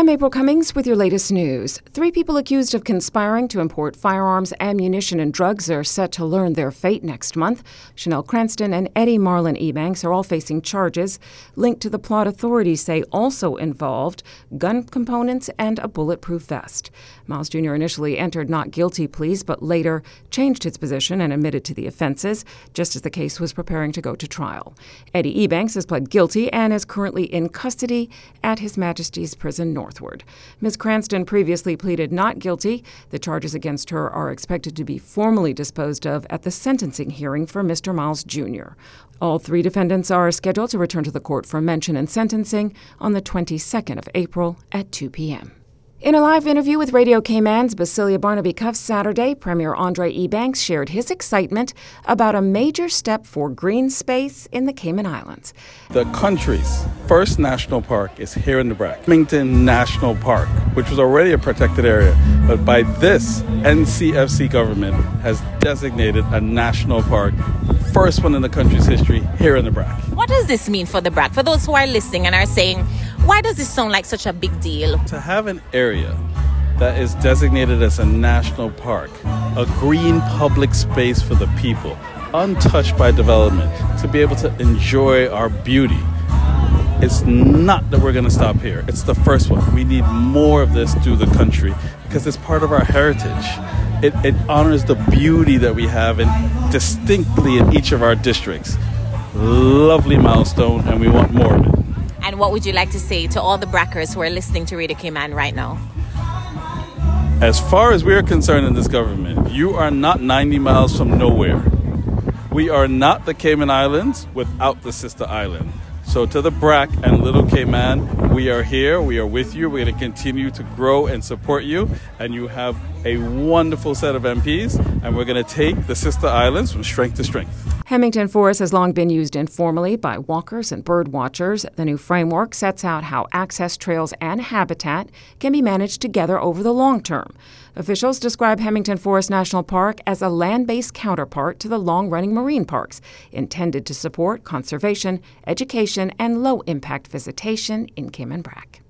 I'm April Cummings with your latest news. 3 people accused of conspiring to import firearms, ammunition, and drugs are set to learn their fate next month. Chanel Cranston and Eddie Marlon Ebanks are all facing charges linked to the plot authorities say also involved gun components and a bulletproof vest. Miles Jr. initially entered not guilty pleas, but later changed his position and admitted to the offenses, just as the case was preparing to go to trial. Eddie Ebanks has pled guilty and is currently in custody at His Majesty's Prison Northward. Ms. Cranston previously pleaded not guilty. The charges against her are expected to be formally disposed of at the sentencing hearing for Mr. Miles Jr. All 3 defendants are scheduled to return to the court for mention and sentencing on the 22nd of April at 2 p.m. In a live interview with Radio Cayman's Basilia Barnaby Cuff Saturday, Premier Andre Ebanks shared his excitement about a major step for green space in the Cayman Islands. The country's first national park is here in the BRAC, Hamilton National Park, which was already a protected area, but by this NCFC government has designated a national park, first one in the country's history here in the BRAC. What does this mean for the BRAC? For those who are listening and are saying, why does this sound like such a big deal? To have an area that is designated as a national park, a green public space for the people, untouched by development, to be able to enjoy our beauty. It's not that we're going to stop here. It's the first one. We need more of this through the country because it's part of our heritage. It honors the beauty that we have distinctly in each of our districts. Lovely milestone, and we want more of it. And what would you like to say to all the BRACers who are listening to Radio Cayman right now? As far as we're concerned in this government, you are not 90 miles from nowhere. We are not the Cayman Islands without the sister island. So to the BRAC and Little Cayman, we are here, we are with you, we're going to continue to grow and support you, and you have a wonderful set of MPs, and we're going to take the sister islands from strength to strength. Hemington Forest has long been used informally by walkers and bird watchers. The new framework sets out how access trails and habitat can be managed together over the long term. Officials describe Hemington Forest National Park as a land-based counterpart to the long-running marine parks, intended to support conservation, education, and low-impact visitation in Cayman Brac.